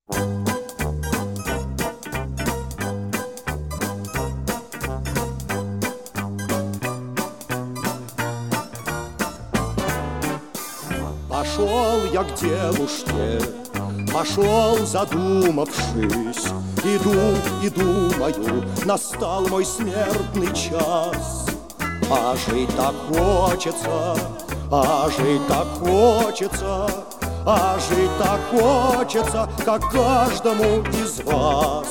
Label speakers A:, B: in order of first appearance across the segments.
A: Пошел я к девушке, пошел, задумавшись. Иду и думаю, настал мой смертный час. А жить так хочется, а жить так хочется, а жить так хочется, как каждому из вас.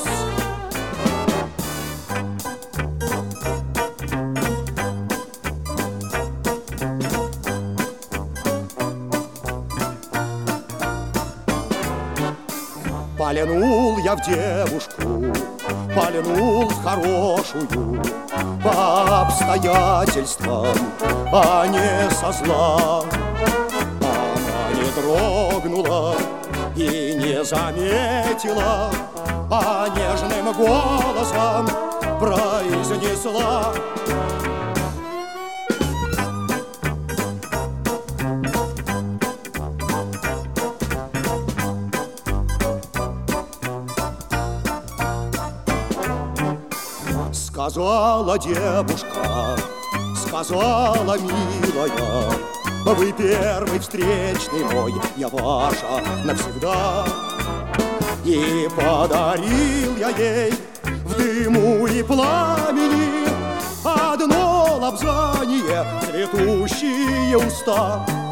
A: Пальнул я в девушку, пальнул в хорошую, по обстоятельствам, а не со зла. Она не дрогнула и не заметила, а нежным голосом произнесла: сказала девушка, сказала милая, вы первый встречный мой, я ваша навсегда. И подарил я ей в дыму и пламени одно лобзание, цветущие уста.